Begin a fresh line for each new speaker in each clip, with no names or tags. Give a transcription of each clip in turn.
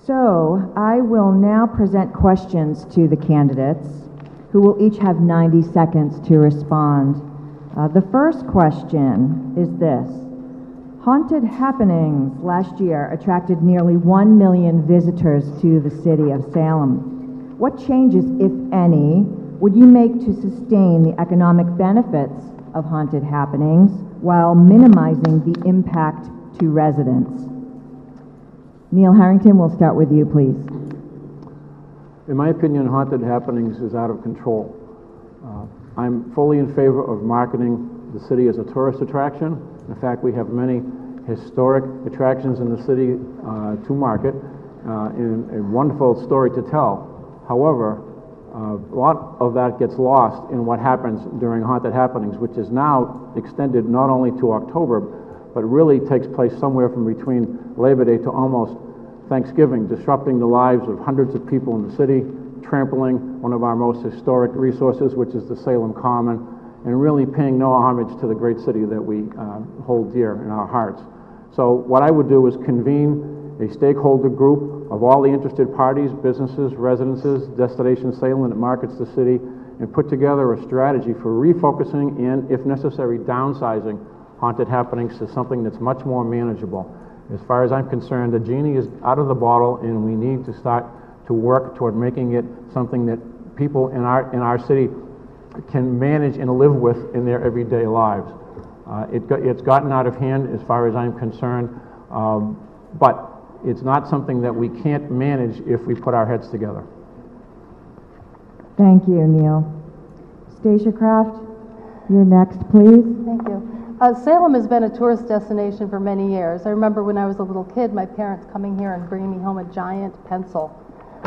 So I will now present questions to the candidates, who will each have 90 seconds to respond. The first question is this. Haunted Happenings last year attracted nearly 1 million visitors to the city of Salem. What changes, if any, would you make to sustain the economic benefits of Haunted Happenings while minimizing the impact to residents? Neil Harrington, we'll start with you, please.
In my opinion, Haunted Happenings is out of control. I'm fully in favor of marketing the city as a tourist attraction. In fact, we have many historic attractions in the city to market, and a wonderful story to tell. However, a lot of that gets lost in what happens during Haunted Happenings, which is now extended not only to October, but really takes place somewhere from between Labor Day to almost Thanksgiving, disrupting the lives of hundreds of people in the city, trampling one of our most historic resources, which is the Salem Common, and really paying no homage to the great city that we hold dear in our hearts. So what I would do is convene a stakeholder group of all the interested parties, businesses, residences, Destination Salem that markets the city, and put together a strategy for refocusing and, if necessary, downsizing Haunted Happenings to something that's much more manageable. As far as I'm concerned, the genie is out of the bottle, and we need to start to work toward making it something that people in our city can manage and live with in their everyday lives. It's gotten out of hand as far as I'm concerned, but it's not something that we can't manage if we put our heads together.
Thank you, Neil. Stacia Kraft, you're next, please.
Thank you. Salem has been a tourist destination for many years. I remember when I was a little kid, my parents coming here and bringing me home a giant pencil.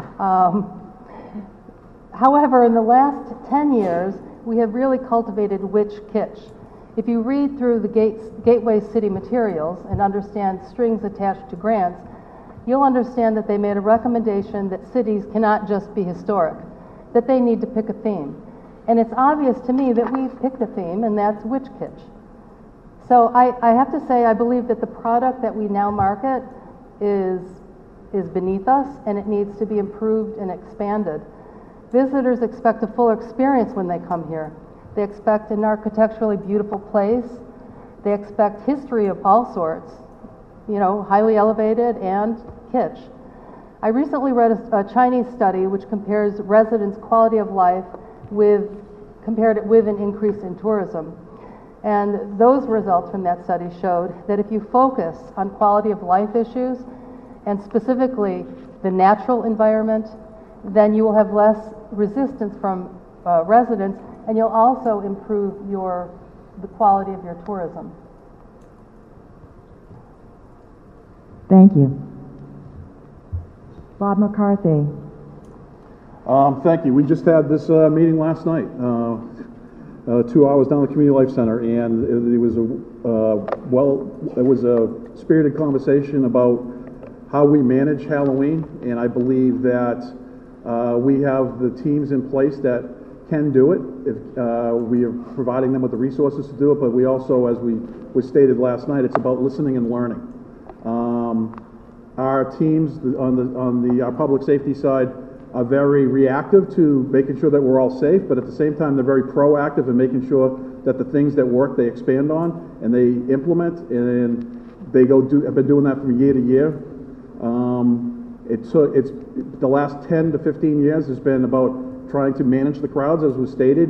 However, in the last 10 years, we have really cultivated witch kitsch. If you read through the Gateway City materials and understand strings attached to grants, you'll understand that they made a recommendation that cities cannot just be historic, that they need to pick a theme. And it's obvious to me that we've picked a theme, and that's witch kitsch. So I have to say, I believe that the product that we now market is beneath us, and it needs to be improved and expanded. Visitors expect a full experience when they come here. They expect an architecturally beautiful place. They expect history of all sorts, highly elevated and kitsch. I recently read a Chinese study which compares residents' quality of life compared it with an increase in tourism. And those results from that study showed that if you focus on quality of life issues, and specifically the natural environment, then you will have less resistance from residents, and you'll also improve the quality of your tourism.
Thank you. Bob McCarthy.
Thank you. We just had this meeting last night, 2 hours down at the Community Life Center, and it was a spirited conversation about how we manage Halloween, and I believe that we have the teams in place that can do it. We are providing them with the resources to do it, but we also, as was stated last night, it's about listening and learning. Our teams on our public safety side are very reactive to making sure that we're all safe, but at the same time, they're very proactive in making sure that the things that work, they expand on and they implement, and they have been doing that from year to year. It's the last 10 to 15 years has been about trying to manage the crowds, as was stated.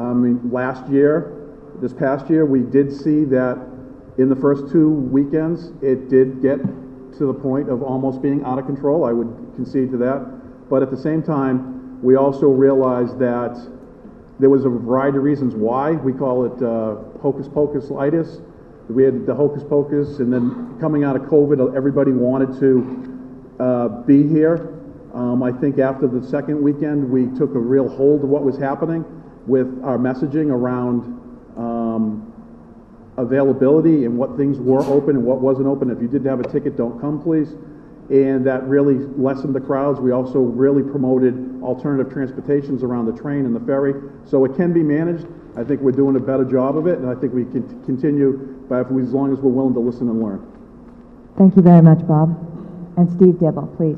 This past year, we did see that in the first 2 weekends, it did get to the point of almost being out of control. I would concede to that. But at the same time, we also realized that there was a variety of reasons why. We call it hocus pocus-itis. We had the hocus pocus, and then coming out of COVID, everybody wanted to be here. I think after the second weekend, we took a real hold of what was happening with our messaging around availability and what things were open and what wasn't open. If you didn't have a ticket, don't come, please. And that really lessened the crowds. We also really promoted alternative transportations around the train and the ferry. So it can be managed. I think we're doing a better job of it, and I think we can continue as long as we're willing to listen and learn.
Thank you very much, Bob. And Steve Dibble, please.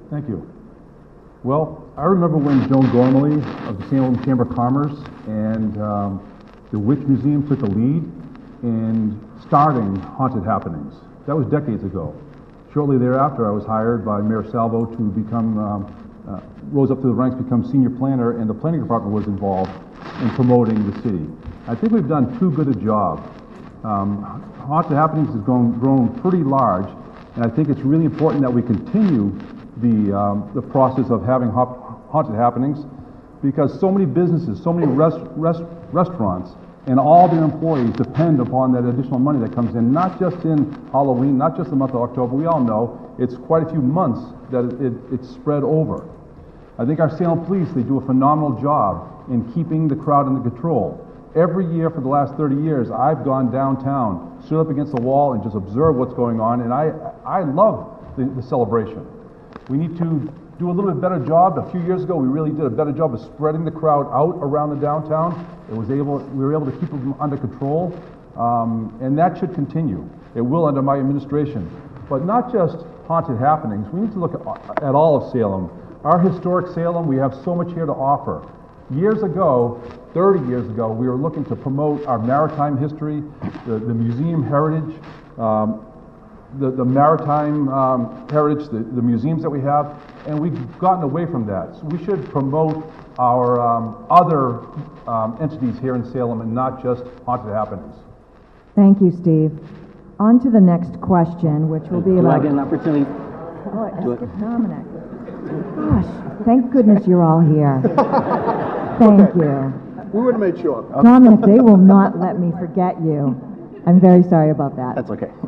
Thank you. Well, I remember when Joan Gormley of the Salem Chamber of Commerce and the Witch Museum took the lead in starting Haunted Happenings. That was decades ago. Shortly thereafter, I was hired by Mayor Salvo to become, rose up through the ranks, become senior planner, and the planning department was involved in promoting the city. I think we've done too good a job. Haunted Happenings has grown pretty large, and I think it's really important that we continue the process of having Haunted Happenings, because so many businesses, so many restaurants, and all their employees depend upon that additional money that comes in, not just in Halloween, not just the month of October. We all know it's quite a few months that it's spread over. I think our Salem police, they do a phenomenal job in keeping the crowd under control. Every year for the last 30 years, I've gone downtown, stood up against the wall, and just observed what's going on, and I love the celebration. We need to do a little bit better job. A few years ago, we really did a better job of spreading the crowd out around the downtown. We were able to keep them under control, and that should continue. It will under my administration. But not just Haunted Happenings. We need to look at all of Salem. Our historic Salem, we have so much here to offer. Years ago, 30 years ago, we were looking to promote our maritime history, the museum heritage, the maritime heritage, the museums that we have, and we've gotten away from that. So we should promote our other entities here in Salem and not just Haunted Happenings.
Thank you, Steve. On to the next question, which will be
Do
about...
I get an opportunity?
Oh, I skipped Dominic. Gosh, thank goodness you're all here. Thank you.
We would have made sure.
Dominic, they will not let me forget you. I'm very sorry about that.
That's okay.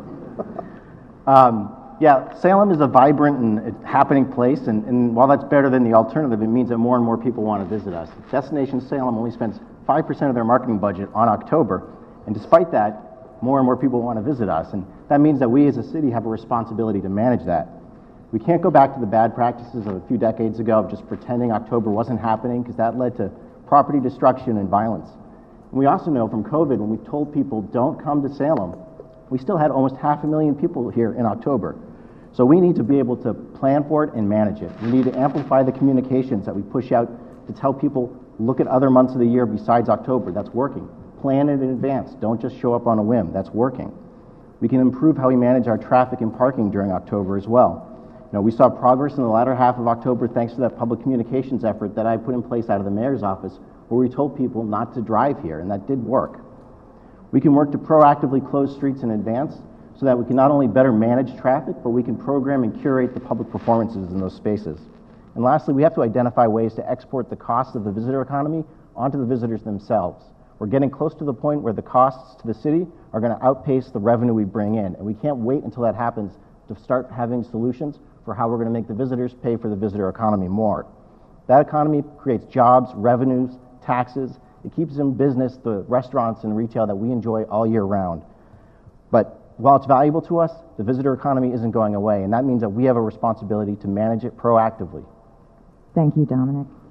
Yeah, Salem is a vibrant and happening place, and while that's better than the alternative, it means that more and more people want to visit us. Destination Salem only spends 5% of their marketing budget on October, and despite that, more and more people want to visit us, and that means that we as a city have a responsibility to manage that. We can't go back to the bad practices of a few decades ago of just pretending October wasn't happening, because that led to property destruction and violence. And we also know from COVID, when we told people don't come to Salem, we still had almost 500,000 people here in October. So we need to be able to plan for it and manage it. We need to amplify the communications that we push out to tell people, look at other months of the year besides October. That's working. Plan it in advance. Don't just show up on a whim. That's working. We can improve how we manage our traffic and parking during October as well. You know, we saw progress in the latter half of October thanks to that public communications effort that I put in place out of the mayor's office, where we told people not to drive here, and that did work. We can work to proactively close streets in advance so that we can not only better manage traffic, but we can program and curate the public performances in those spaces. And lastly, we have to identify ways to export the cost of the visitor economy onto the visitors themselves. We're getting close to the point where the costs to the city are going to outpace the revenue we bring in, and we can't wait until that happens to start having solutions for how we're going to make the visitors pay for the visitor economy more. That economy creates jobs, revenues, taxes. It keeps in business the restaurants and retail that we enjoy all year round. But while it's valuable to us, the visitor economy isn't going away, and that means that we have a responsibility to manage it proactively.
Thank you, Dominic.